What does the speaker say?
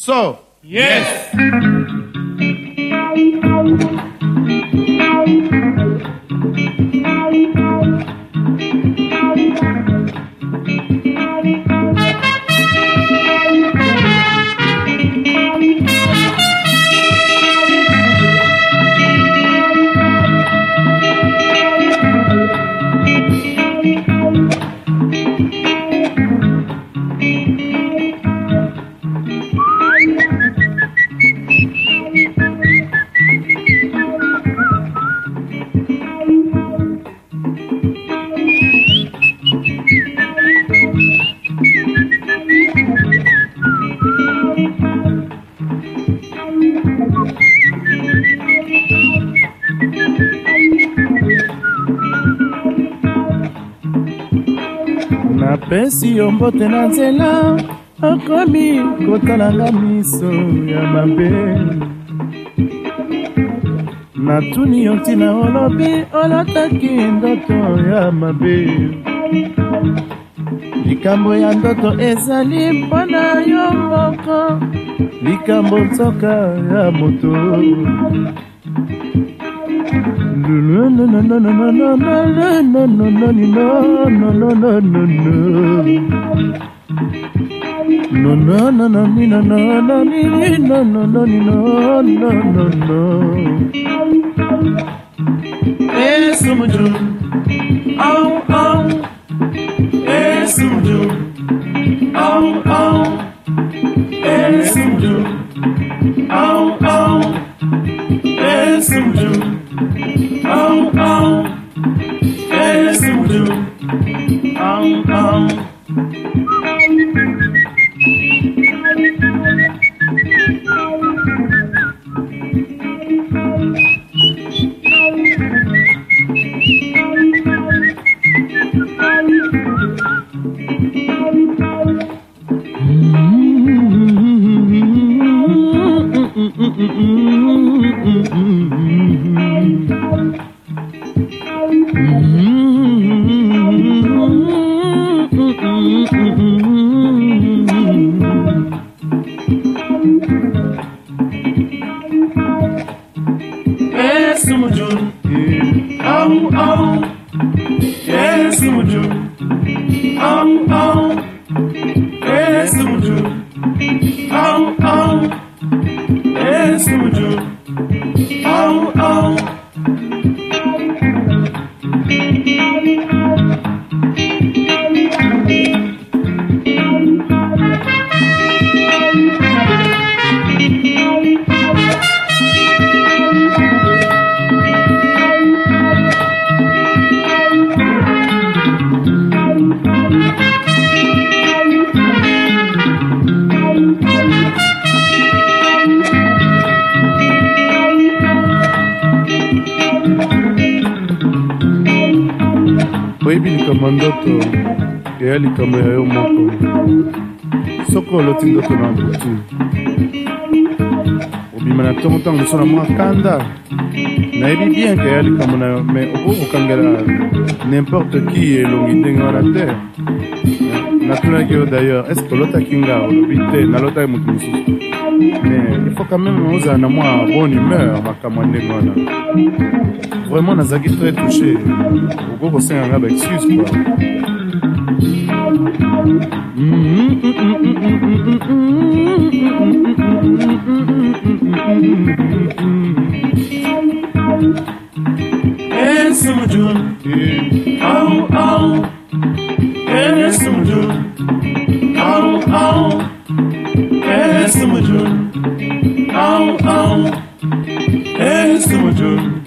So, yes. napesi yo mbote na nzela akomi kotalanga miso ya mabe natuni yo ntina olobi olataki ndoto ya mabe likambo ya ndoto ezali mpona yo moko likambo nzoka ya moto oyebi likambo ndoto eya likambo ya yo moko soko oloti ndoto na butu obima na ntongo ntango liso na mwa kanda nayebi bien ke eya likambo na yo mais okokangela n'importe qui elongi ndenge wana te natunaki yo d'ailleurs est ce que olotaki nga olobi te nalotaki moto mosusu mais il faut quand même ozala na mwa bonne humeur makambo ya ndenge wana vraiment nazalaki très touché oko kosenga nga baexcuse quoi Hey,